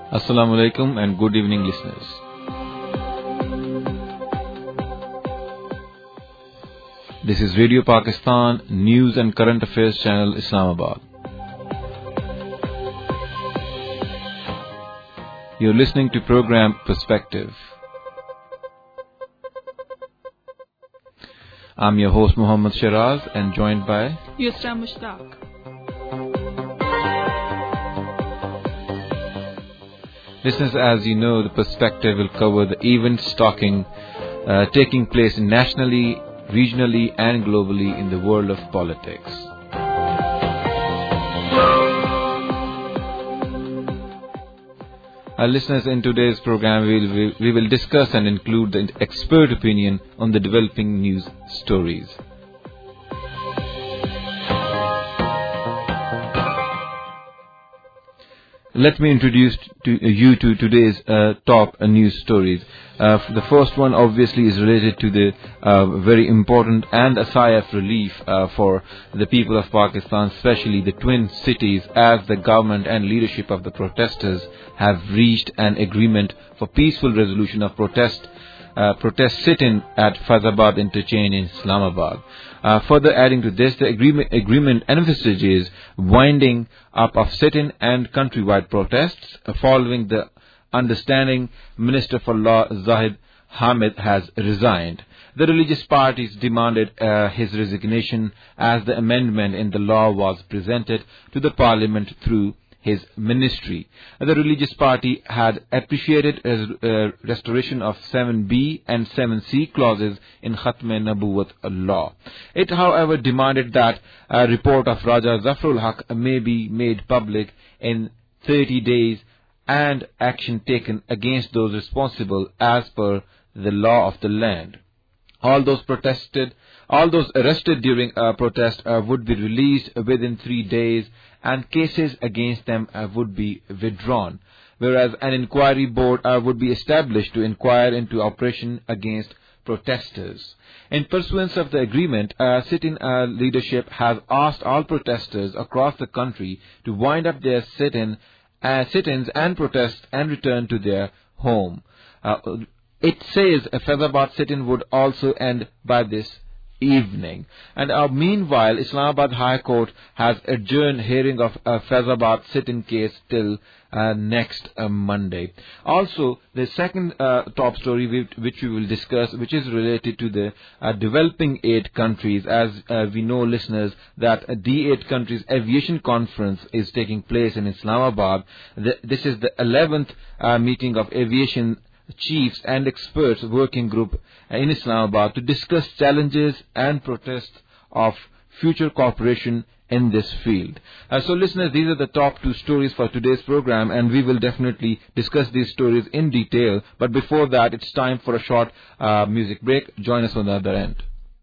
Assalamu alaikum and good evening, listeners. This is Radio Pakistan News and Current Affairs Channel, Islamabad. You're listening to program Perspective. I'm your host Muhammad Shiraz and joined by Yusra Mushtaq. Listeners, as you know, the Perspective will cover the events taking place nationally, regionally and globally in the world of politics. Listeners, in today's program we will discuss and include the expert opinion on the developing news stories. Let me introduce you to today's top news stories. The first one obviously is related to the very important and a sigh of relief for the people of Pakistan, especially the twin cities, as the government and leadership of the protesters have reached an agreement for peaceful resolution of protest sit-in at Faizabad interchange in Islamabad. Further adding to this, the agreement envisages winding up of sit-in and countrywide protests. Following the understanding, Minister for Law Zahid Hamid has resigned. The religious parties demanded his resignation as the amendment in the law was presented to the parliament through his ministry. The religious party had appreciated restoration of 7B and 7C clauses in Khatm-e-Nabuwat law. It, however, demanded that a report of Raja Zafrul Haq may be made public in 30 days and action taken against those responsible as per the law of the land. All those arrested during a protest would be released within 3 days and cases against them would be withdrawn, whereas an inquiry board would be established to inquire into operation against protesters. In pursuance of the agreement, sit-in leadership has asked all protesters across the country to wind up their sit-ins and protests and return to their home. It says a Faizabad sit-in would also end by this evening. And meanwhile, Islamabad High Court has adjourned hearing of a Faizabad sit-in case till next Monday. Also, the second top story which we will discuss, which is related to the developing 8 countries. As we know, listeners, that the 8 countries aviation conference is taking place in Islamabad. This is the 11th meeting of aviation chiefs and experts working group in Islamabad to discuss challenges and protests of future cooperation in this field. So listeners, these are the top 2 stories for today's program, and we will definitely discuss these stories in detail. But before that, it's time for a short music break. Join us on the other end.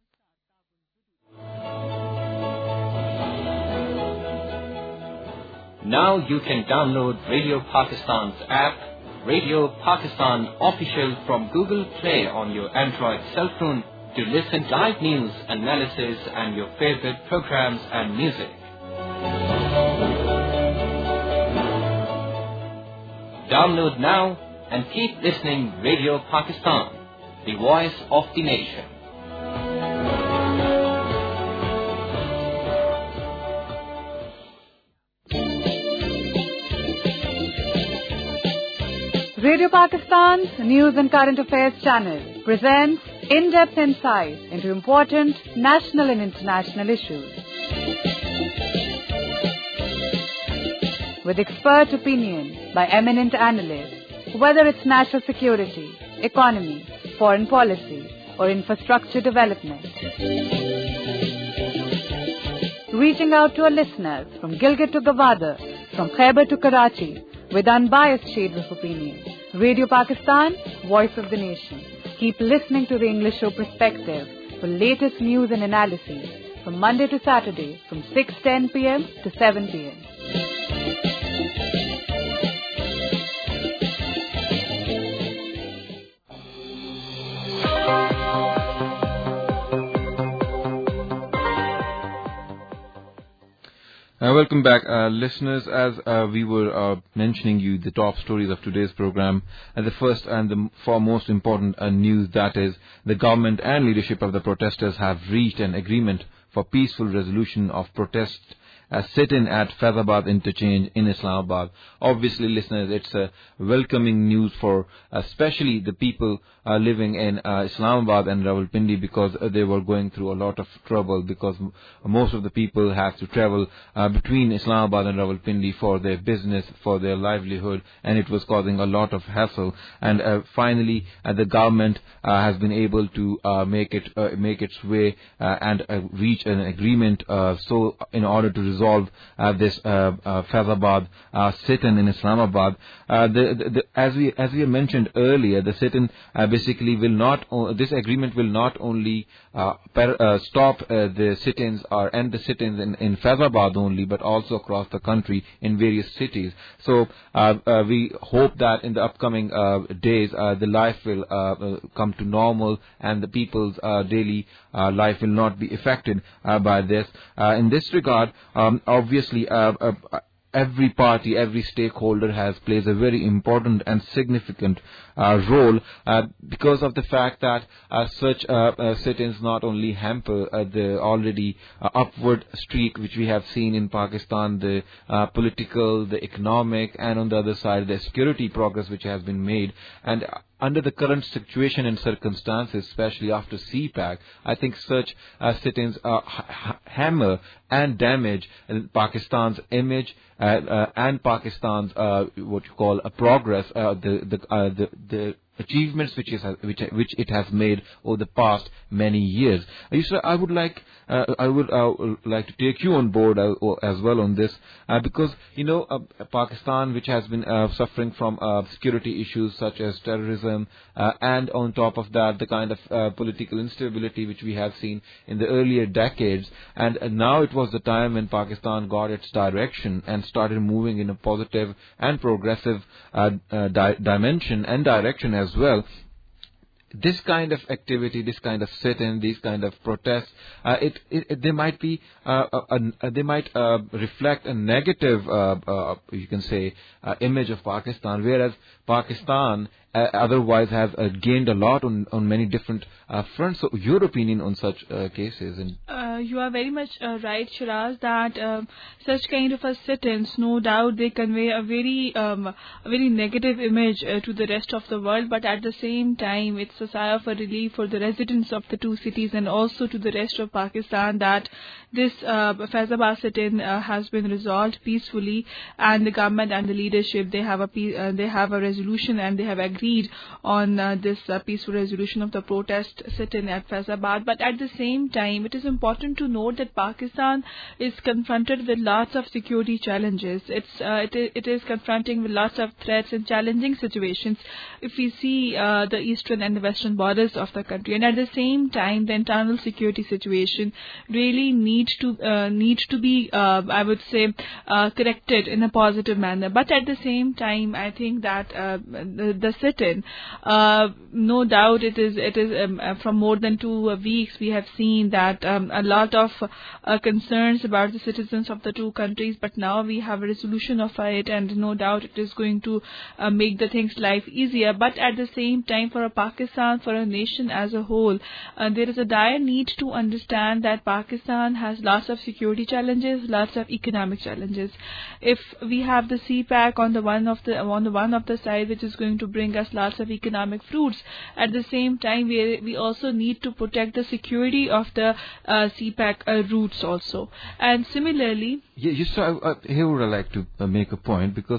Now you can download Radio Pakistan's app, Radio Pakistan Official, from Google Play on your Android cell phone to listen to live news, analysis and your favorite programs and music. Download now and keep listening. Radio Pakistan, the voice of the nation. Radio Pakistan's News and Current Affairs channel presents in-depth insights into important national and international issues, with expert opinion by eminent analysts, whether it's national security, economy, foreign policy, or infrastructure development. Reaching out to our listeners from Gilgit to Gwadar, from Khyber to Karachi, with unbiased shades of opinion. Radio Pakistan, voice of the nation. Keep listening to the English show Perspective for latest news and analysis from Monday to Saturday from 6:10 p.m. to 7 p.m. Welcome back, listeners. As we were mentioning you the top stories of today's program, the first and the foremost important news, that is the government and leadership of the protesters have reached an agreement for peaceful resolution of protests sit-in at Faizabad interchange in Islamabad. Obviously, listeners, it's a welcoming news for especially the people living in Islamabad and Rawalpindi, because they were going through a lot of trouble, because most of the people have to travel between Islamabad and Rawalpindi for their business, for their livelihood, and it was causing a lot of hassle. And finally, the government has been able to make its way and reach an agreement so in order to resolve this Faizabad sit-in in Islamabad. As we mentioned earlier, the sit-in basically will not. This agreement will not only stop the sit-ins or end the sit-ins in Faizabad only, but also across the country in various cities. So we hope that in the upcoming days the life will come to normal and the people's daily life will not be affected by this. In this regard, obviously, every party, every stakeholder plays a very important and significant role because of the fact that such sit-ins not only hamper the already upward streak which we have seen in Pakistan, the political, the economic, and on the other side the security progress which has been made. And under the current situation and circumstances, especially after CPAC, I think such sit-ins hammer and damage Pakistan's image and Pakistan's what you call a progress, the achievements which it has made over the past many years. Yusra, I would like to take you on board as well on this, because Pakistan, which has been suffering from security issues such as terrorism, and on top of that the kind of political instability which we have seen in the earlier decades, and now it was the time when Pakistan got its direction and started moving in a positive and progressive dimension and direction as well. This kind of activity, this kind of sit-in, these kind of protests, they might reflect a negative, you can say, image of Pakistan, whereas Pakistan otherwise has gained a lot on many different fronts. So, your opinion on such cases? You are very much right, Shiraz, that such kind of a sit-ins, no doubt, they convey a very negative image to the rest of the world. But at the same time, it's a sigh of a relief for the residents of the two cities and also to the rest of Pakistan that this Faizabad sit-in has been resolved peacefully, and the government and the leadership they have a resolution and they have agreed on this peaceful resolution of the protest sit-in at Faizabad. But at the same time, it is important to note that Pakistan is confronted with lots of security challenges. It is confronting with lots of threats and challenging situations if we see the eastern and the western borders of the country, and at the same time the internal security situation really needs to be I would say corrected in a positive manner. But at the same time, I think that the sit-in, no doubt it is from more than 2 weeks we have seen that a lot of concerns about the citizens of the two countries, but now we have a resolution of it, and no doubt it is going to make the things life easier. But at the same time, for a Pakistan, for a nation as a whole, there is a dire need to understand that Pakistan has lots of security challenges, lots of economic challenges. If we have the CPAC on the one of the side, which is going to bring us lots of economic fruits, at the same time we also need to protect the security of the CPAC routes also. And similarly, here would I like to make a point, because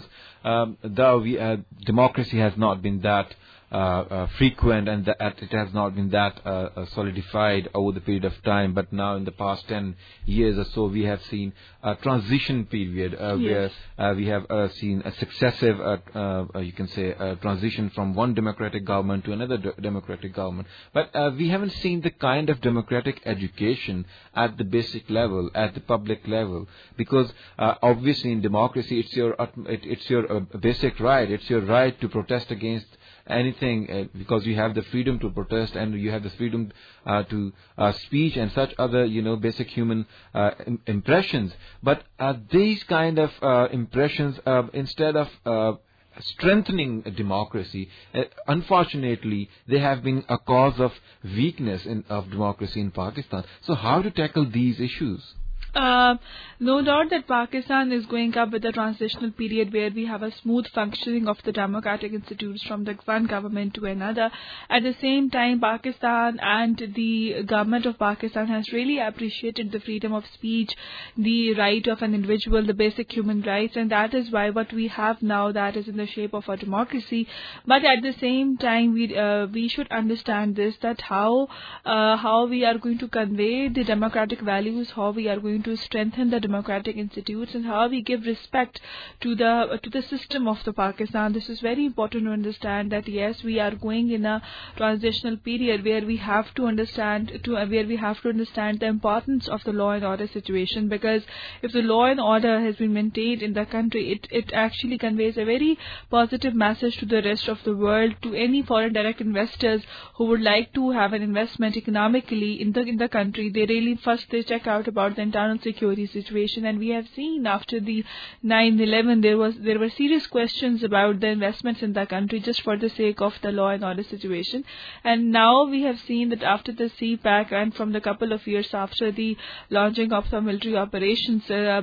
though democracy has not been that frequent and that it has not been that solidified over the period of time, but now in the past 10 years or so we have seen a transition period yes, where we have seen a successive you can say transition from one democratic government to another democratic government, but we haven't seen the kind of democratic education at the basic level, at the public level, because obviously in democracy it's your basic right, it's your right to protest against anything, because you have the freedom to protest and you have the freedom to speech and such other, basic human impressions. But these kind of impressions, instead of strengthening democracy, unfortunately, they have been a cause of weakness of democracy in Pakistan. So how to tackle these issues? No doubt that Pakistan is going up with a transitional period where we have a smooth functioning of the democratic institutes from the one government to another. At the same time, Pakistan and the government of Pakistan has really appreciated the freedom of speech, the right of an individual, the basic human rights, and that is why what we have now, that is in the shape of a democracy. But at the same time, we should understand this, that how we are going to convey the democratic values, how we are going to strengthen the democratic institutes, and how we give respect to the system of the Pakistan. This is very important to understand, that yes, we are going in a transitional period where we have to understand the importance of the law and order situation, because if the law and order has been maintained in the country, it actually conveys a very positive message to the rest of the world, to any foreign direct investors who would like to have an investment economically in the country. They really first check out about the internal security situation, and we have seen after the 9/11 there were serious questions about the investments in the country just for the sake of the law and order situation. And now we have seen that after the CPAC and from the couple of years after the launching of the military operations,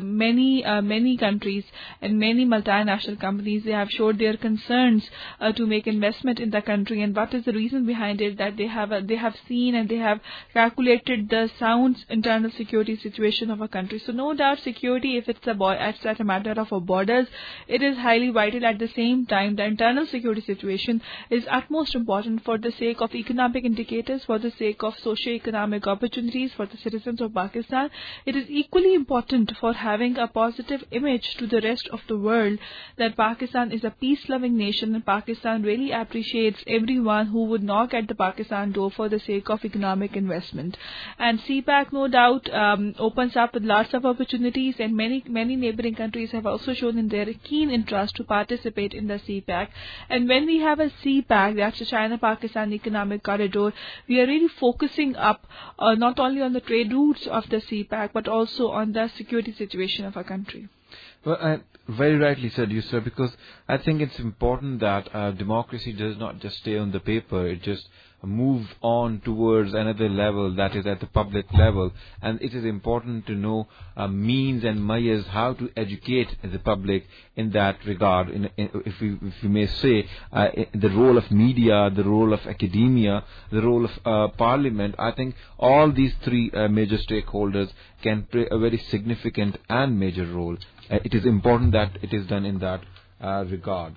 many countries and many multinational companies, they have showed their concerns to make investment in the country. And what is the reason behind it? That they have seen and they have calculated the sound internal security situation of a country. So no doubt security, if it's a matter of borders, it is highly vital. At the same time, the internal security situation is utmost important for the sake of economic indicators, for the sake of socio-economic opportunities for the citizens of Pakistan. It is equally important for having a positive image to the rest of the world that Pakistan is a peace-loving nation, and Pakistan really appreciates everyone who would knock at the Pakistan door for the sake of economic investment. And CPAC, no doubt, opens up with lots of opportunities, and many neighboring countries have also shown in their keen interest to participate in the CPAC. And when we have a CPAC, that's the China-Pakistan Economic Corridor, we are really focusing up not only on the trade routes of the CPAC, but also on the security situation of our country. Well, very rightly said you, sir, because I think it's important that democracy does not just stay on the paper, it just moves on towards another level, that is at the public level. And it is important to know means and mayas, how to educate the public in that regard. If we may say, the role of media, the role of academia, the role of parliament, I think all these three major stakeholders can play a very significant and major role. It is important that it is done in that regard.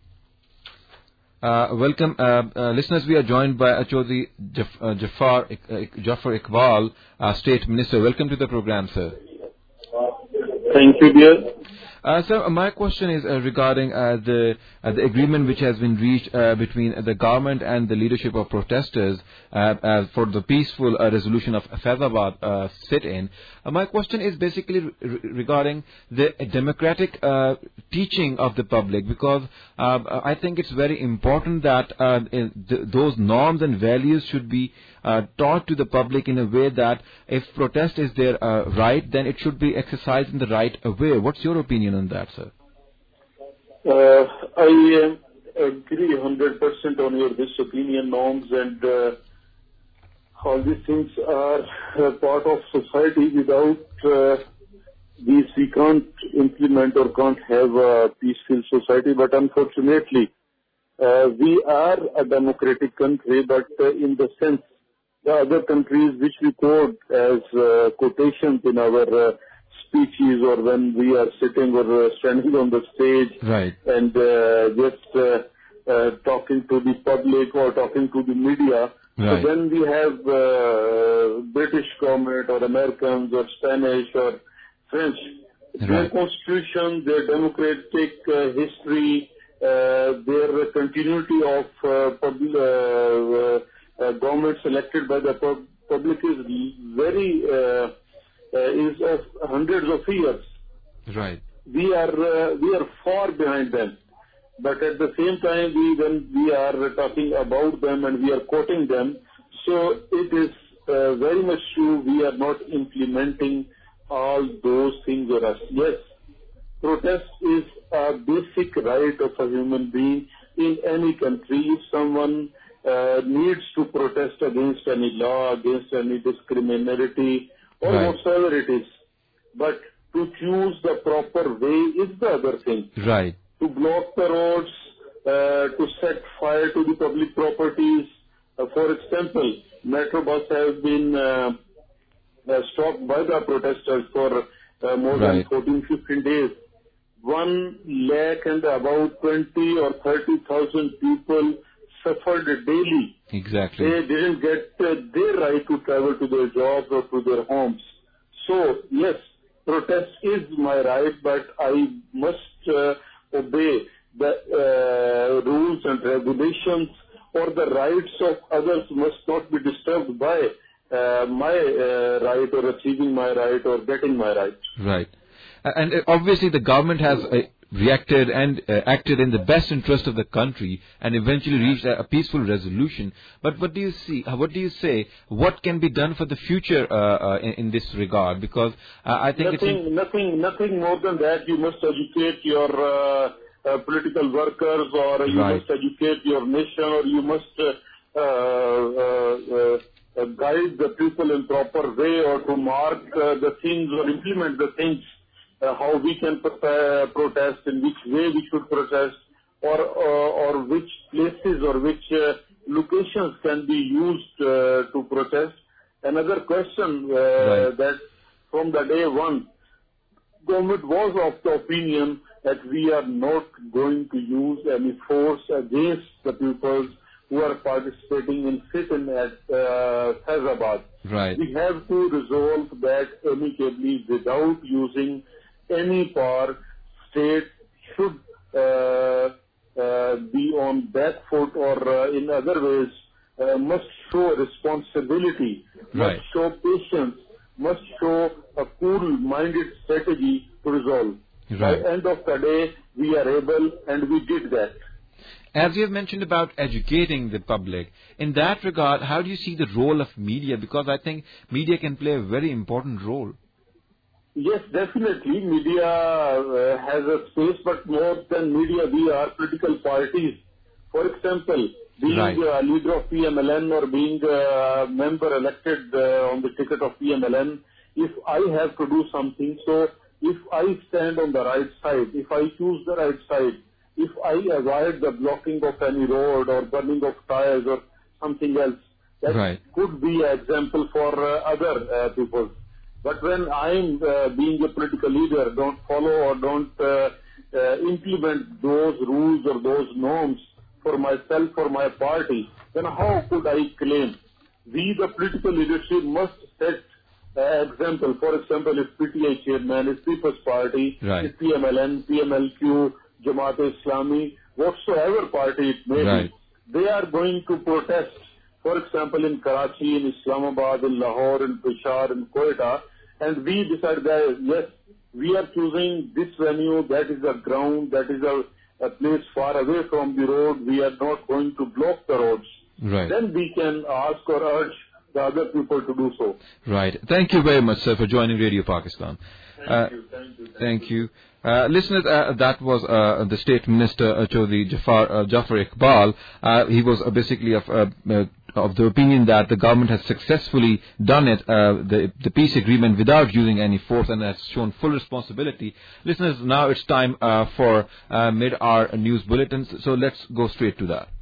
Welcome, listeners. We are joined by Chaudhry Jafar Iqbal, State Minister. Welcome to the program, sir. Thank you, dear. Sir, my question is regarding the agreement which has been reached between the government and the leadership of protesters for the peaceful resolution of Faizabad sit-in. My question is basically regarding the democratic teaching of the public, because I think it's very important that those norms and values should be taught to the public in a way that if protest is their right, then it should be exercised in the right way. What's your opinion on that, sir? I agree 100% on your this opinion. Norms and all these things are part of society. Without these, we can't implement or can't have a peaceful society. But unfortunately, we are a democratic country, but in the sense, the other countries which we quote as quotations in our speeches or when we are sitting or standing on the stage, right, and just talking to the public or talking to the media. Right. So when we have British government or Americans or Spanish or French, right, their constitution, their democratic history, their continuity of governments elected by the public is very is of hundreds of years. right. We are far behind them. but at the same time, when we are talking about them and we are quoting them, so it is very much true we are not implementing all those things for us. Yes, protest is a basic right of a human being in any country. If someone needs to protest against any law, against any discriminatory or whatsoever it is, but to choose the proper way is the other thing. Right. To block the roads, to set fire to the public properties. For example, metro bus has been stopped by the protesters for more than 14-15 days. 1 lakh and about 20 or 30,000 people suffered daily. Exactly. They didn't get their right to travel to their jobs or to their homes. So, yes, protest is my right, but I must obey the rules and regulations, or the rights of others must not be disturbed by my right or achieving my right or getting my right. Right. And obviously the government has reacted and acted in the best interest of the country and eventually reached a peaceful resolution. But what do you see? What do you say? What can be done for the future in this regard? Because I think nothing more than that. You must educate your political workers, or you must educate your nation, or you must guide the people in proper way, or to mark the things or implement the things. How we can protest, in which way we should protest, or which places or which locations can be used to protest. Another question that from the day one, government was of the opinion that we are not going to use any force against the people who are participating in sit-in at Faizabad. Right. We have to resolve that amicably without using any power. State should be on back foot, or in other ways must show responsibility, must show patience, must show a cool-minded strategy to resolve. By the end of the day, we are able, and we did that. As you have mentioned about educating the public, in that regard, how do you see the role of media? Because I think media can play a very important role. Yes, definitely. Media has a space, but more than media, we are political parties. For example, being a leader of PMLN or being a member elected on the ticket of PMLN, if I have to do something, so if I stand on the right side, if I choose the right side, if I avoid the blocking of any road or burning of tires or something else, that could be an example for other people. But when I'm being a political leader, don't follow or don't implement those rules or those norms for myself or my party, then how could I claim? We, the political leadership, must set example. For example, if PTI chairman, if People's Party, if PMLN, PMLQ, Jamaat-e-Islami, whatsoever party it may be, they are going to protest. For example, in Karachi, in Islamabad, in Lahore, in Peshawar, in Quetta, and we decided that, yes, we are choosing this venue, that is a ground, that is a place far away from the road, we are not going to block the roads. Then we can ask or urge the other people to do so. Right. Thank you very much, sir, for joining Radio Pakistan. Thank you. Listeners, that was the State Minister Chaudhry Jafar Iqbal. He was basically of the opinion that the government has successfully done it, the peace agreement, without using any force, and has shown full responsibility. Listeners, now it's time for mid-hour news bulletins, so let's go straight to that.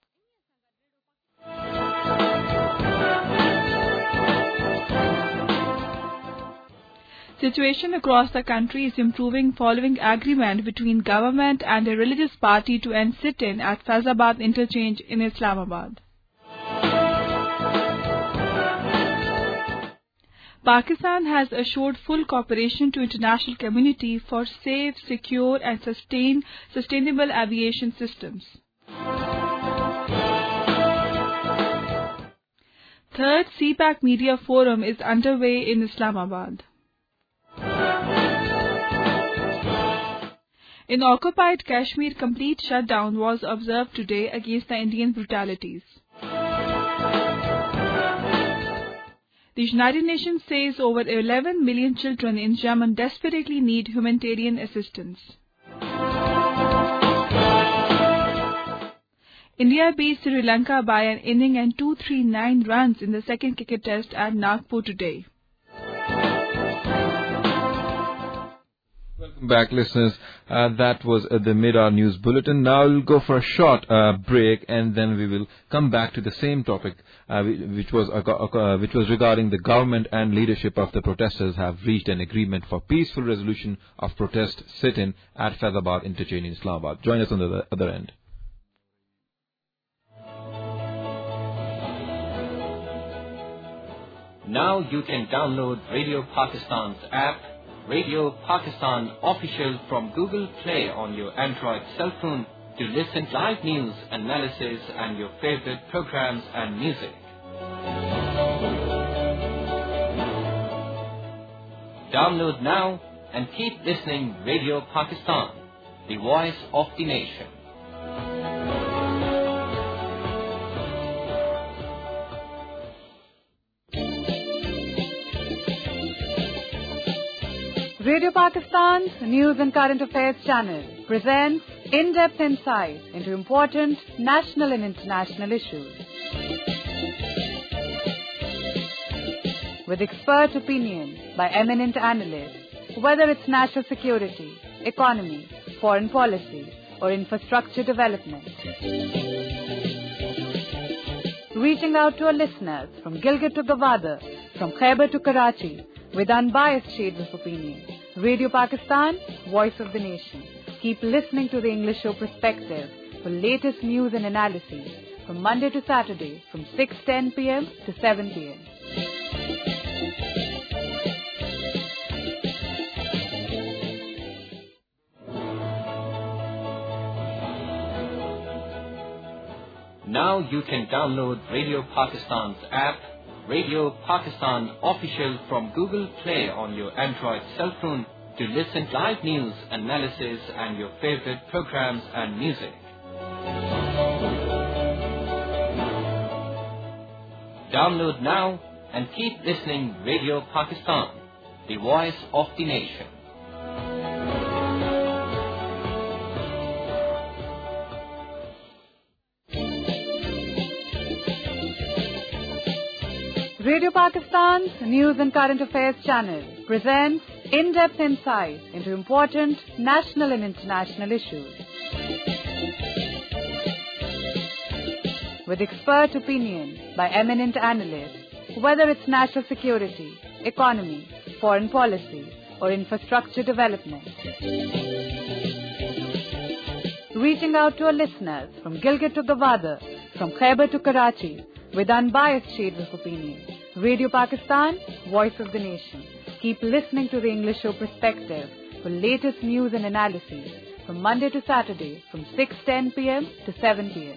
Situation across the country is improving following agreement between government and a religious party to end sit-in at Faizabad interchange in Islamabad. Pakistan has assured full cooperation to international community for safe, secure and sustainable aviation systems. Third CPAC Media Forum is underway in Islamabad. In occupied Kashmir, complete shutdown was observed today against the Indian brutalities. The United Nations says over 11 million children in Yemen desperately need humanitarian assistance. India beat Sri Lanka by an inning and 239 runs in the second cricket test at Nagpur today. Welcome back, listeners. That was the mid-hour news bulletin. Now we'll go for a short break, and then we will come back to the same topic, which was regarding the government and leadership of the protesters have reached an agreement for peaceful resolution of protest sit-in at Faizabad interchange in Islamabad. Join us on the other end. Now you can download Radio Pakistan's app, Radio Pakistan Official, from Google Play on your Android cell phone to listen to live news, analysis and your favorite programs and music. Download now and keep listening Radio Pakistan, the voice of the nation. Radio Pakistan's News and Current Affairs channel presents in-depth insights into important national and international issues. With expert opinion by eminent analysts, whether it's national security, economy, foreign policy, or infrastructure development. Reaching out to our listeners from Gilgit to Gawada, from Khyber to Karachi, with unbiased shades of opinion. Radio Pakistan, voice of the nation. Keep listening to the English show Perspective for latest news and analysis from Monday to Saturday from 6:10 p.m. to 7 p.m. Now you can download Radio Pakistan's app, Radio Pakistan Official, from Google Play on your Android cell phone to listen to live news, analysis and your favorite programs and music. Download now and keep listening Radio Pakistan, the voice of the nation. Radio Pakistan's News and Current Affairs channel presents in-depth insights into important national and international issues. With expert opinion by eminent analysts, whether it's national security, economy, foreign policy, or infrastructure development. Reaching out to our listeners from Gilgit to Gawada, from Khyber to Karachi, with unbiased shades of opinion. Radio Pakistan, voice of the nation. Keep listening to the English show Perspective for latest news and analysis from Monday to Saturday from 6:10 p.m. to 7 p.m.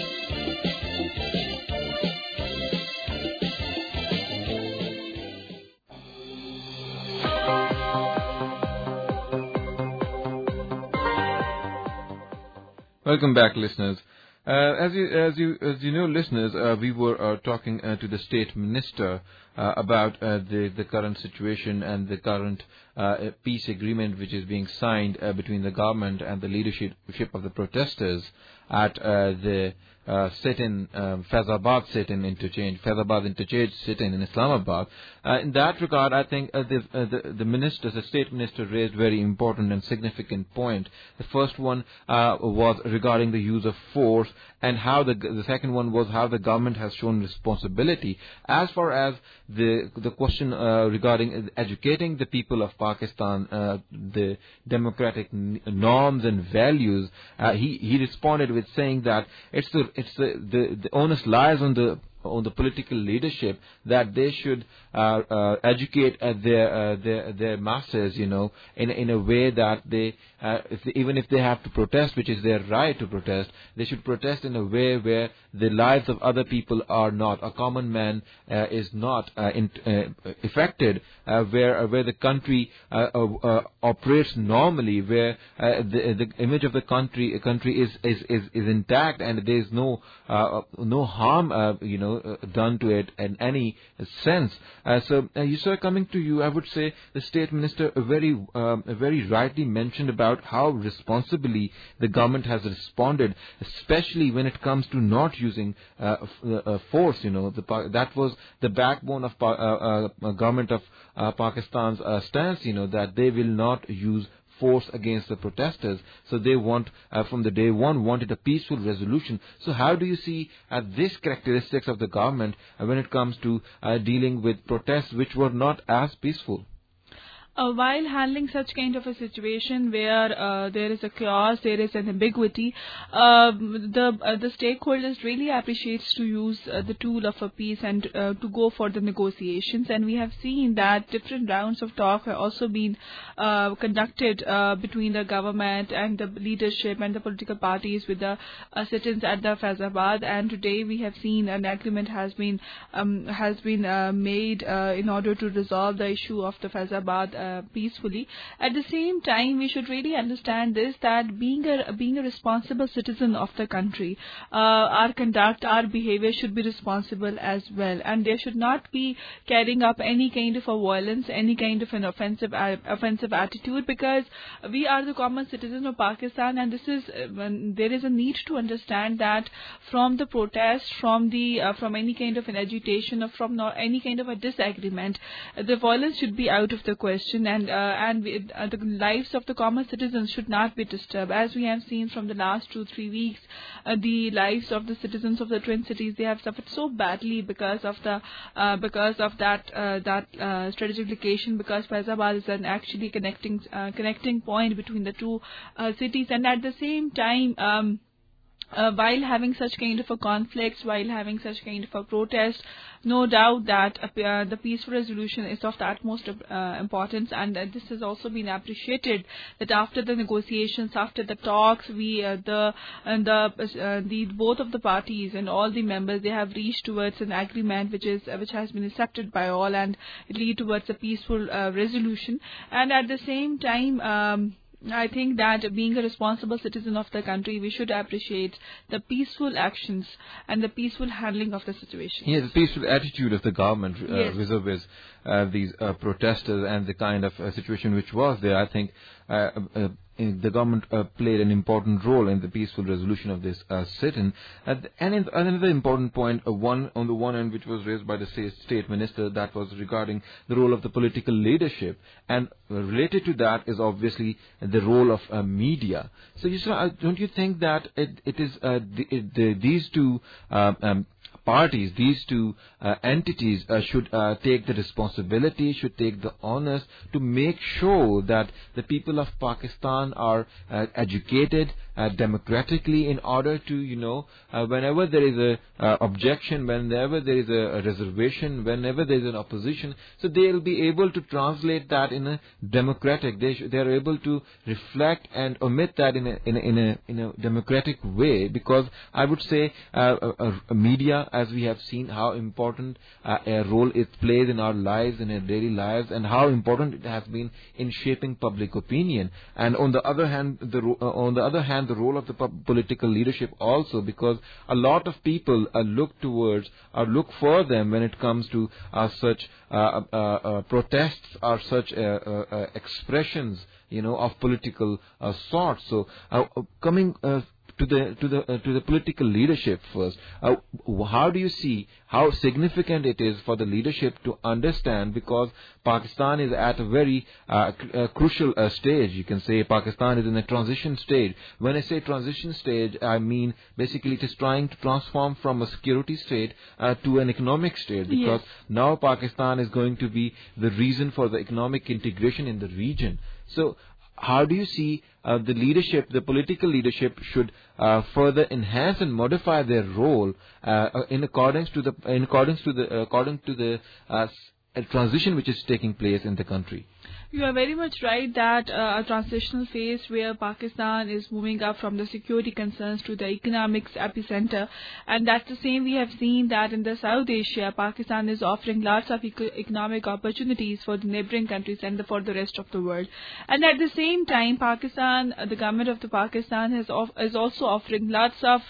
Welcome back, listeners. As you know, listeners, we were talking to the State Minister about the current situation and the current peace agreement which is being signed between the government and the leadership of the protesters at the sit-in, Faizabad sit-in interchange, Faizabad interchange sit-in in Islamabad. In that regard, I think the State Minister raised very important and significant point. The first one was regarding the use of force, and how the second one was how the government has shown responsibility. As far as the question regarding educating the people of Pakistan, the democratic norms and values, he responded with saying that the onus lies on the political leadership, that they should educate their masses, in a way that they even if they have to protest, which is their right to protest, they should protest in a way where the lives of other people are not, a common man is not affected, where the country operates normally, where the image of the country is intact, and there is no harm done to it in any sense. So, Yusra, coming to you, I would say the State Minister very rightly mentioned about how responsibly the government has responded, especially when it comes to not using force. That was the backbone of government of Pakistan's stance. That they will not use force against the protesters. So they from the day one, wanted a peaceful resolution. So how do you see these characteristics of the government when it comes to dealing with protests which were not as peaceful? While handling such kind of a situation where there is a chaos, there is an ambiguity, the stakeholders really appreciates to use the tool of a peace and to go for the negotiations. And we have seen that different rounds of talk have also been conducted between the government and the leadership and the political parties with the sit-ins at the Faizabad. And today we have seen an agreement has been made in order to resolve the issue of the Faizabad peacefully. At the same time, we should really understand this, that being a responsible citizen of the country, our conduct, our behavior should be responsible as well, and there should not be carrying up any kind of a violence, any kind of an offensive attitude, because we are the common citizen of Pakistan, and this is there is a need to understand that from the protest, from any kind of an agitation, or from any kind of a disagreement, the violence should be out of the question. And the lives of the common citizens should not be disturbed. As we have seen from the last 2-3 weeks, the lives of the citizens of the Twin Cities, they have suffered so badly because of that strategic location, because Faizabad is an actually connecting point between the two cities. And at the same time, while having such kind of a conflicts, while having such kind of a protest, no doubt that the peaceful resolution is of the utmost importance, and this has also been appreciated, that after the negotiations, after the talks, both of the parties and all the members, they have reached towards an agreement which has been accepted by all, and it lead towards a peaceful resolution. And at the same time, I think that being a responsible citizen of the country, we should appreciate the peaceful actions and the peaceful handling of the situation. Yes, the peaceful attitude of the government vis-a-vis these protesters and the kind of situation which was there. I think the government played an important role in the peaceful resolution of this sit-in. And another important point, on the one hand, which was raised by the State Minister, that was regarding the role of the political leadership. And related to that is obviously the role of media. So, don't you think that it is these two parties, these two entities should take the responsibility, should take the onus to make sure that the people of Pakistan are educated democratically, in order to, whenever there is a objection, whenever there is a reservation, whenever there is an opposition, so they will be able to translate that in a democratic. They are able to reflect and omit that in a democratic way, because I would say media, as we have seen how important a role it plays in our lives, in our daily lives, and how important it has been in shaping public opinion. And on the other hand, the role of the political leadership also, because a lot of people look for them when it comes to such protests or such expressions, of political sorts. So coming to the political leadership first, how do you see how significant it is for the leadership to understand, because Pakistan is at a very crucial stage. You can say Pakistan is in a transition stage. When I say transition stage, I mean basically it is trying to transform from a security state to an economic state, because now Pakistan is going to be the reason for the economic integration in the region. So how do you see the political leadership should further enhance and modify their role according to the transition which is taking place in the country? You are very much right that a transitional phase where Pakistan is moving up from the security concerns to the economics epicenter, and that's the same we have seen that in the South Asia, Pakistan is offering lots of economic opportunities for the neighboring countries and for the rest of the world. And at the same time, Pakistan, the government of the Pakistan is also offering lots of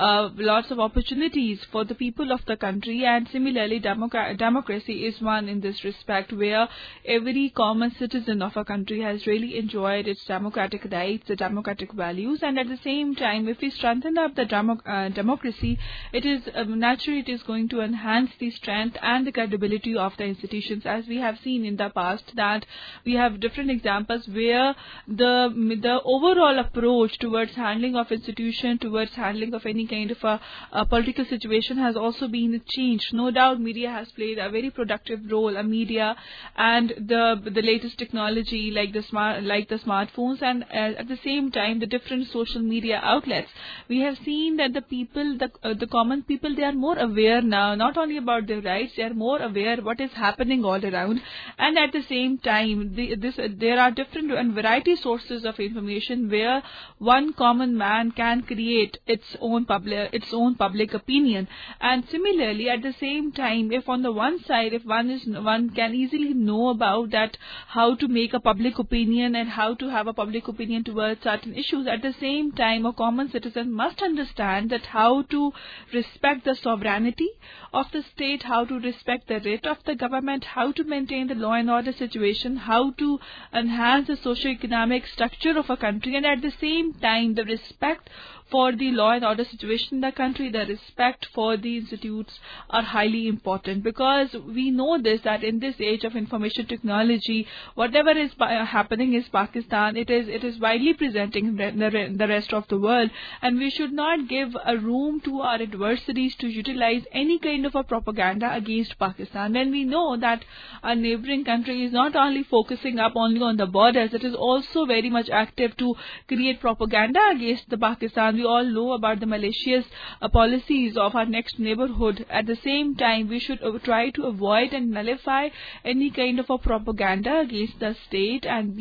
opportunities for the people of the country, and similarly, democracy is one in this respect where every common citizen of a country has really enjoyed its democratic rights, the democratic values, and at the same time, if we strengthen up the democracy, it is naturally it is going to enhance the strength and the credibility of the institutions, as we have seen in the past that we have different examples where the overall approach towards handling of institution, towards handling of any kind of a political situation has also been changed. No doubt, media has played a very productive role. Media and the latest technology like the smartphones, and at the same time the different social media outlets, we have seen that the people, the common people, they are more aware now, not only about their rights, they are more aware what is happening all around, and at the same time there are different and variety sources of information where one common man can create its own public opinion. And similarly, at the same time, if on the one side, if one can easily know about that how to make a public opinion and how to have a public opinion towards certain issues, at the same time a common citizen must understand that how to respect the sovereignty of the state, how to respect the right of the government, how to maintain the law and order situation, how to enhance the socio-economic structure of a country, and at the same time the respect for the law and order situation in the country, the respect for the institutes are highly important, because we know this, that in this age of information technology, whatever is happening in Pakistan, it is widely presenting in the rest of the world, and we should not give a room to our adversaries to utilize any kind of a propaganda against Pakistan. When we know that our neighboring country is not only focusing up only on the borders, it is also very much active to create propaganda against the Pakistan. We all know about the malicious policies of our next neighborhood. At the same time, we should try to avoid and nullify any kind of a propaganda against the state, and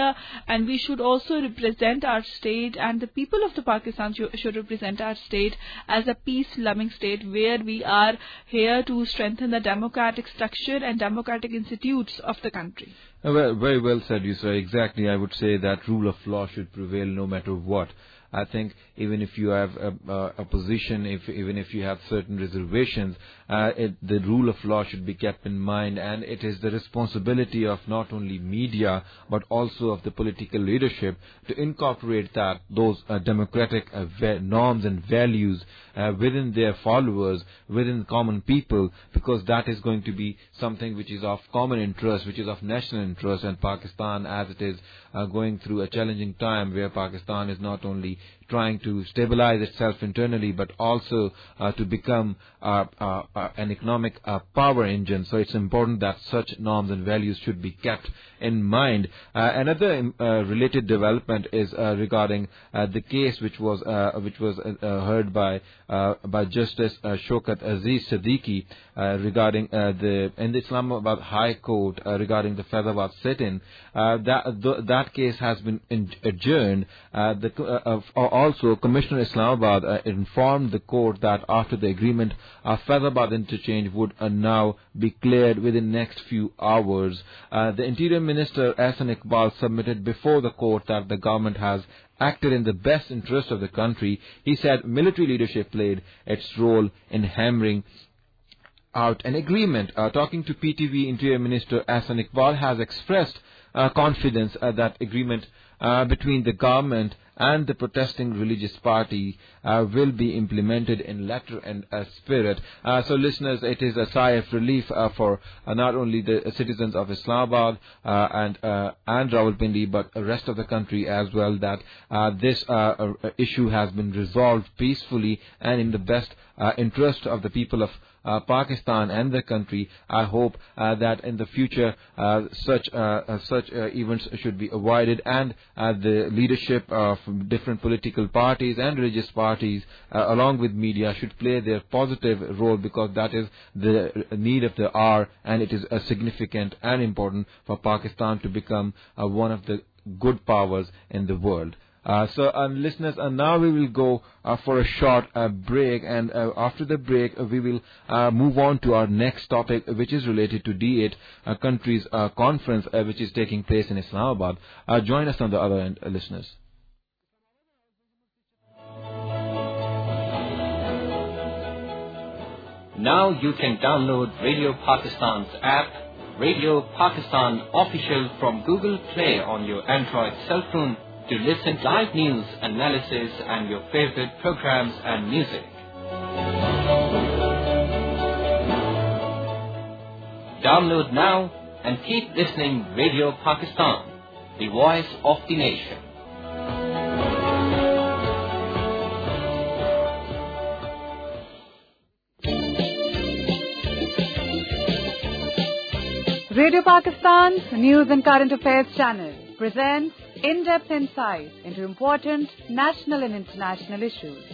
we should also represent our state, and the people of the Pakistan should represent our state as a peace-loving state where we are here to strengthen the democratic structure and democratic institutes of the country. Well, very well said, Yusra. Exactly, I would say that rule of law should prevail no matter what. I think even if you have a position, even if you have certain reservations, the rule of law should be kept in mind, and it is the responsibility of not only media but also of the political leadership to incorporate those democratic norms and values within their followers, within common people, because that is going to be something which is of common interest, which is of national interest. And Pakistan, as it is going through a challenging time where Pakistan is not only trying to stabilize itself internally but also to become an economic power engine. So it's important that such norms and values should be kept in mind. Another related development is regarding the case which was heard by Justice Shaukat Aziz Siddiqui regarding in the Islamabad High Court regarding the Faizabad sit-in. That case has been adjourned. Also, Commissioner Islamabad informed the court that after the agreement, Faizabad interchange would now be cleared within the next few hours. The Interior Minister Ahsan Iqbal submitted before the court that the government has acted in the best interest of the country. He said military leadership played its role in hammering out an agreement. Talking to PTV, Interior Minister Ahsan Iqbal has expressed confidence that agreement between the government and the protesting religious party will be implemented in letter and spirit. So listeners, it is a sigh of relief for not only the citizens of Islamabad and Rawalpindi but the rest of the country as well, that this issue has been resolved peacefully and in the best interest of the people of Pakistan and the country. I hope that in the future such events should be avoided, and the leadership of different political parties and religious parties along with media should play their positive role, because that is the need of the hour, and it is significant and important for Pakistan to become one of the good powers in the world. So, listeners, now we will go for a short break, and after the break, we will move on to our next topic, which is related to D8 countries conference, which is taking place in Islamabad. Join us on the other end, listeners. Now you can download Radio Pakistan's app, Radio Pakistan Official, from Google Play on your Android cell phone to listen to live news, analysis, and your favorite programs and music. Download now and keep listening. Radio Pakistan, the voice of the nation. Radio Pakistan's News and Current Affairs channel presents in-depth insights into important national and international issues.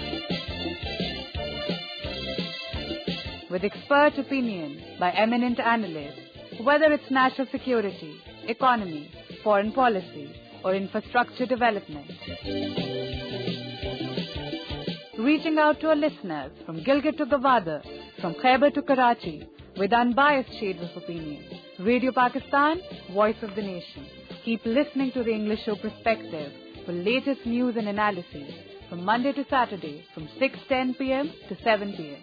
With expert opinion by eminent analysts, whether it's national security, economy, foreign policy, or infrastructure development. Reaching out to our listeners from Gilgit to Gwadar, from Khyber to Karachi, with unbiased shades of opinion. Radio Pakistan, voice of the nation. Keep listening to the English show Perspective for latest news and analysis from Monday to Saturday from 6:10 p.m. to 7 p.m.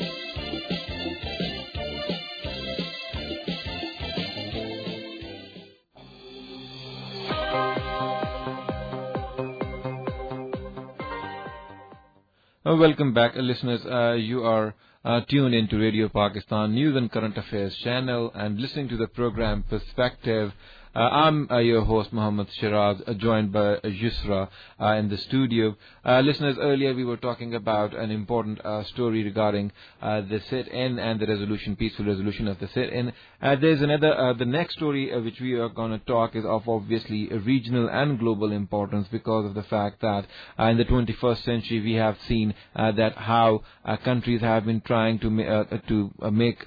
Welcome back, listeners. You are tuned into Radio Pakistan News and Current Affairs channel and listening to the program Perspective. I'm your host, Mohammed Shiraz, joined by Yusra in the studio. Listeners, earlier we were talking about an important story regarding the sit-in and the resolution, peaceful resolution of the sit-in. There's another, the next story which we are going to talk is of obviously regional and global importance, because of the fact that in the 21st century we have seen that how countries have been trying to make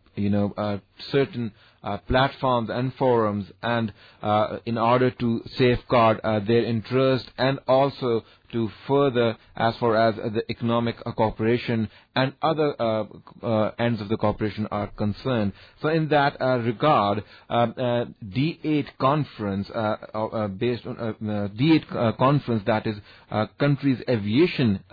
certain platforms and forums, and in order to safeguard their interest, and also to further as far as the economic cooperation and other ends of the cooperation are concerned. So in that regard, D8 conference, based on D8 conference, that is countries aviation,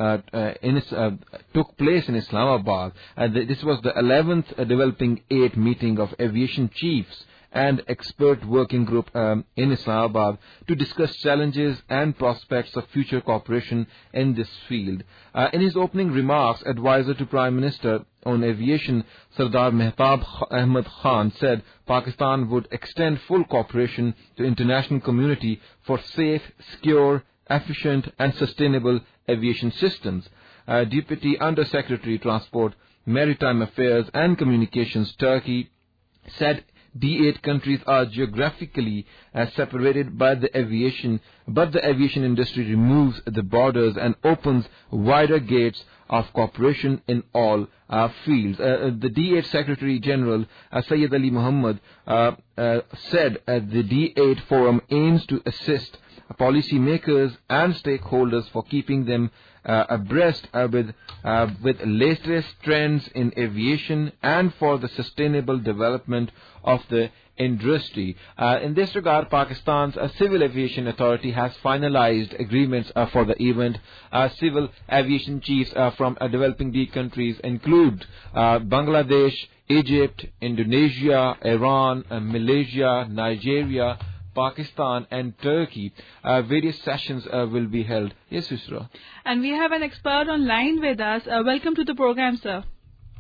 took place in Islamabad. This was the 11th Developing 8 meeting of aviation chiefs and expert working group in Islamabad to discuss challenges and prospects of future cooperation in this field. In his opening remarks, advisor to Prime Minister on aviation, Sardar Mehtab Ahmed Khan, said Pakistan would extend full cooperation to international community for safe, secure, efficient and sustainable aviation systems. Deputy Under Secretary Transport, Maritime Affairs and Communications, Turkey, said D8 countries are geographically separated by the aviation, but the aviation industry removes the borders and opens wider gates of cooperation in all fields. The D8 Secretary General Sayyid Ali Muhammad said the D8 forum aims to assist policymakers and stakeholders for keeping them abreast with latest trends in aviation and for the sustainable development of the industry. In this regard, Pakistan's Civil Aviation Authority has finalized agreements for the event. Civil aviation chiefs from developing D countries include Bangladesh, Egypt, Indonesia, Iran, Malaysia, Nigeria, Pakistan and Turkey. Various sessions will be held. Yes, Yusra. And we have an expert online with us. Welcome to the program, sir.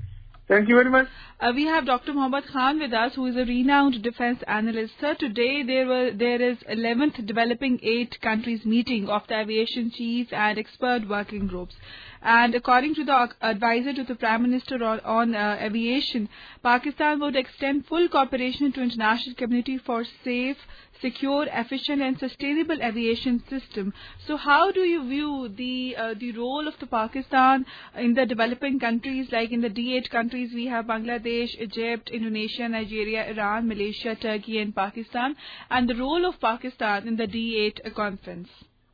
Thank you very much. We have Dr. Mohammad Khan with us, who is a renowned defense analyst. Sir, today there is 11th Developing 8 Countries meeting of the aviation chiefs and expert working groups. And according to the advisor to the Prime Minister on aviation, Pakistan would extend full cooperation to international community for safe, secure, efficient and sustainable aviation system. So how do you view the role of the Pakistan in the developing countries, like in the D8 countries we have Bangladesh, Egypt, Indonesia, Nigeria, Iran, Malaysia, Turkey and Pakistan, and the role of Pakistan in the D8 conference?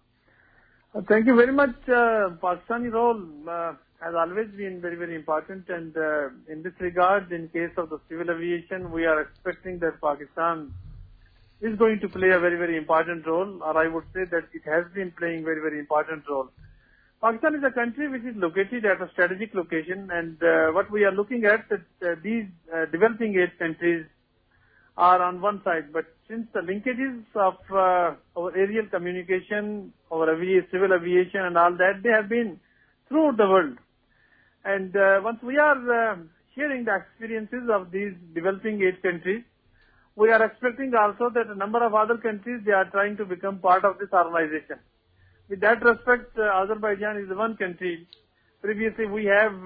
Thank you very much. Pakistani role has always been very, very important, and in this regard, in case of the civil aviation, we are expecting that Pakistan is going to play a very, very important role, or I would say that it has been playing very, very important role. Pakistan is a country which is located at a strategic location, and what we are looking at that these developing 8 countries are on one side, but since the linkages of our aerial communication, our civil aviation and all that, they have been throughout the world. And once we are sharing the experiences of these developing 8 countries, we are expecting also that a number of other countries, they are trying to become part of this organization. With that respect, Azerbaijan is one country. Previously, we have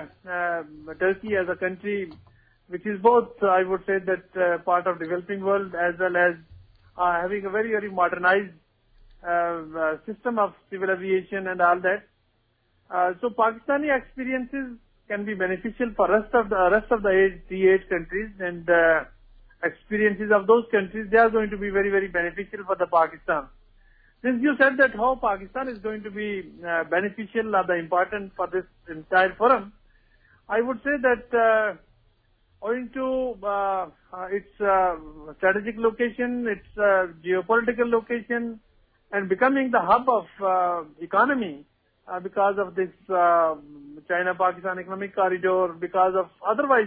Turkey as a country, which is both, I would say, that part of developing world as well as having a very, very modernized system of civil aviation and all that. So Pakistani experiences can be beneficial for rest of the D8 countries, and experiences of those countries, they are going to be very, very beneficial for the Pakistan. Since you said that how Pakistan is going to be beneficial or the important for this entire forum, I would say that owing to its strategic location, its geopolitical location, and becoming the hub of economy because of this China-Pakistan economic corridor, because of otherwise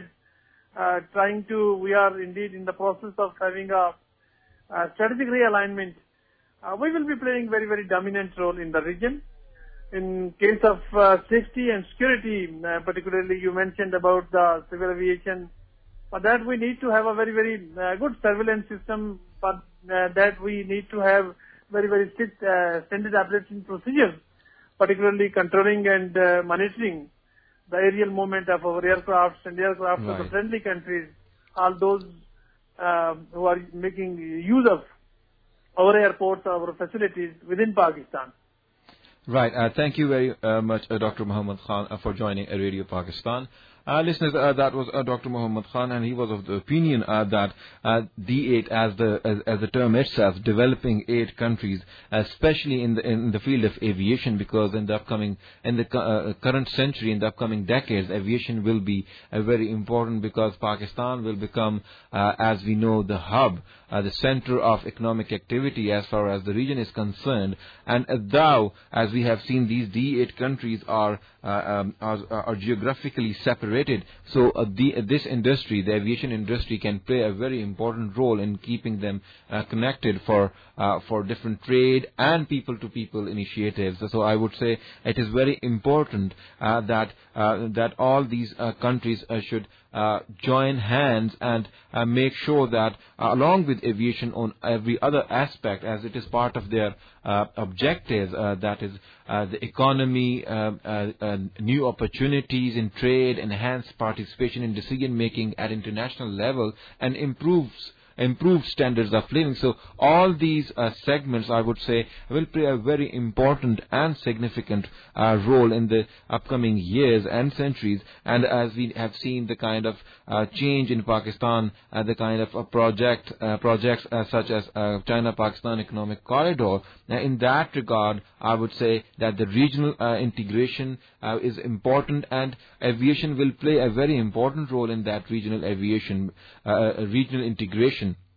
we are indeed in the process of having a strategic realignment. We will be playing very, very dominant role in the region. In case of safety and security, particularly you mentioned about the civil aviation. For that we need to have a very, very good surveillance system. For that we need to have very, very strict standard operating procedures, particularly controlling and monitoring the aerial movement of our aircrafts and aircraft of the friendly countries, all those who are making use of our airports, our facilities within Pakistan. Right. Thank you very much, Dr. Mohammad Khan, for joining Radio Pakistan. Listeners, that was Dr. Mohammad Khan, and he was of the opinion that D8, as the term itself, developing 8 countries, especially in the field of aviation, because in the current century, in the upcoming decades, aviation will be very important, because Pakistan will become, as we know, the hub, the center of economic activity as far as the region is concerned. And though, as we have seen, these D8 countries are geographically separated. So this industry, the aviation industry, can play a very important role in keeping them connected for different trade and people-to-people initiatives. So I would say it is very important that all these countries should join hands and make sure that along with aviation on every other aspect, as it is part of their objectives, that is the economy, new opportunities in trade, enhanced participation in decision making at international level, and improved standards of living. So all these segments, I would say, will play a very important and significant role in the upcoming years and centuries. And as we have seen the kind of change in Pakistan, the kind of projects such as China-Pakistan Economic Corridor, in that regard, I would say that the regional integration is important, and aviation will play a very important role in that regional integration.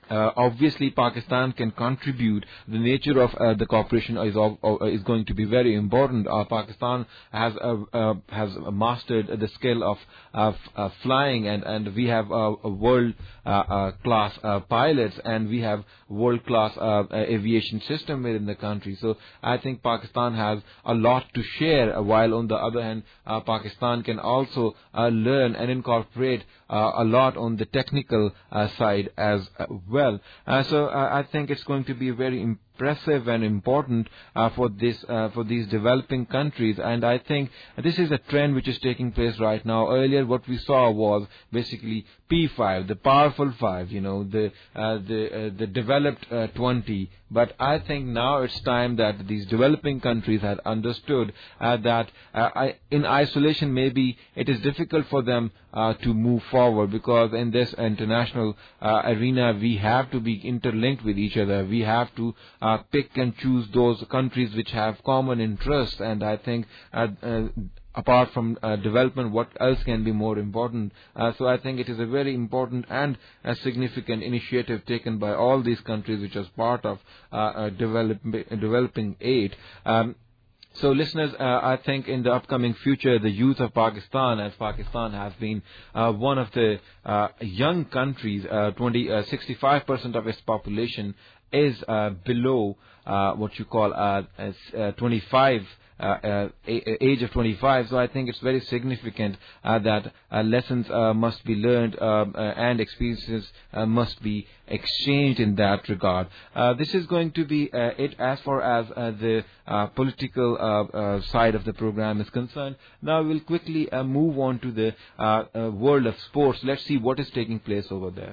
obviously Pakistan can contribute. The nature of the cooperation is going to be very important. Pakistan has mastered the skill of flying, and we have world class pilots, and we have world class aviation system within the country. So I think Pakistan has a lot to share, while on the other hand Pakistan can also learn and incorporate a lot on the technical side as well. So I think it's going to be very impressive and important for these developing countries, and I think this is a trend which is taking place right now. Earlier, what we saw was basically P5, the powerful five, the developed 20. But I think now it's time that these developing countries have understood that in isolation maybe it is difficult for them to move forward, because in this international arena we have to be interlinked with each other. We have to pick and choose those countries which have common interests, and I think apart from development, what else can be more important? So I think it is a very important and a significant initiative taken by all these countries which is part of developing aid. So listeners, I think in the upcoming future, the youth of Pakistan, as Pakistan has been one of the young countries, 65% of its population is below what you call 25 age of 25. So I think it's very significant that lessons must be learned and experiences must be exchanged in that regard. This is going to be it as far as the political side of the program is concerned. Now we'll quickly move on to the world of sports. Let's see what is taking place over there.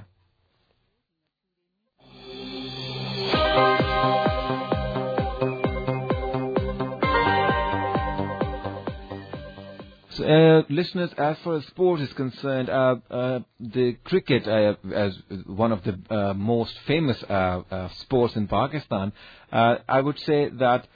So, listeners, as far as sport is concerned, the cricket, as one of the most famous sports in Pakistan, I would say that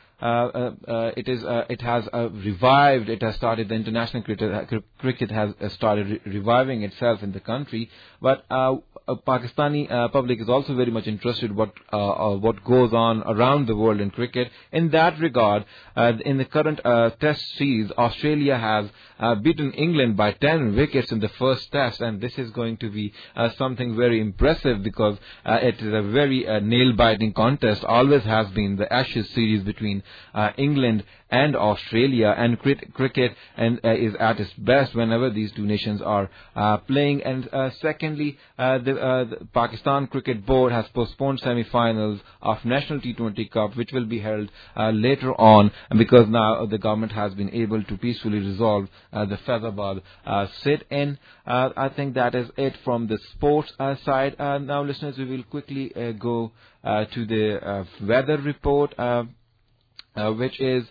it has revived. It has started. The international cricket has started reviving itself in the country. But Pakistani public is also very much interested what goes on around the world in cricket. In that regard, in the current Test series, Australia has beaten England by 10 wickets in the first Test, and this is going to be something very impressive, because it is a very nail-biting contest. Always has been the Ashes series between England and Australia, and cricket is at its best whenever these two nations are playing. And secondly, the Pakistan Cricket Board has postponed semi-finals of National T20 Cup, which will be held later on, because now the government has been able to peacefully resolve the Faizabad sit-in. I think that is it from the sports side. Now, listeners, we will quickly go to the weather report, which is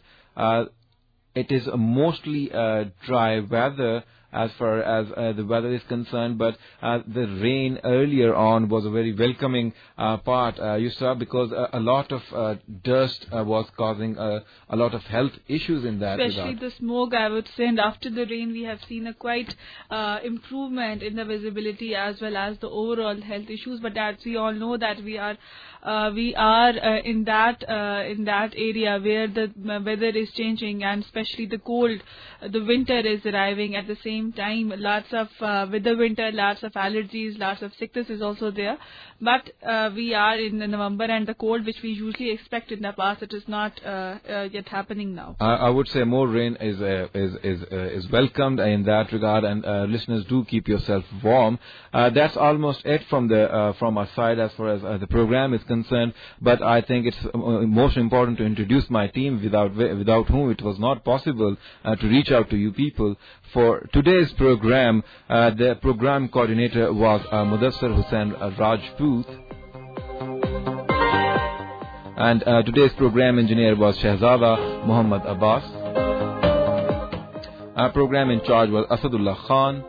it is mostly dry weather as far as the weather is concerned, but the rain earlier on was a very welcoming part, because a lot of dust was causing a lot of health issues in that especially regard. The smoke, I would say, and after the rain we have seen a quite improvement in the visibility as well as the overall health issues. But as we all know that we are in that area where the weather is changing, and especially the cold, the winter is arriving at the same time. Lots of with the winter, lots of allergies, lots of sickness is also there. But we are in November, and the cold which we usually expect in the past, it is not yet happening now. I would say more rain is welcomed in that regard, and listeners, do keep yourself warm. That's almost it from our side as far as the program is concerned. But I think it's most important to introduce my team, without whom it was not possible to reach out to you people. For today's program, the program coordinator was Mudassar Hussain Rajput, and today's program engineer was Shahzada Muhammad Abbas. Our program in charge was Asadullah Khan,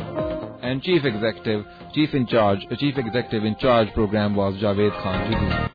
and chief executive in charge program was Javed Khan Jigoo.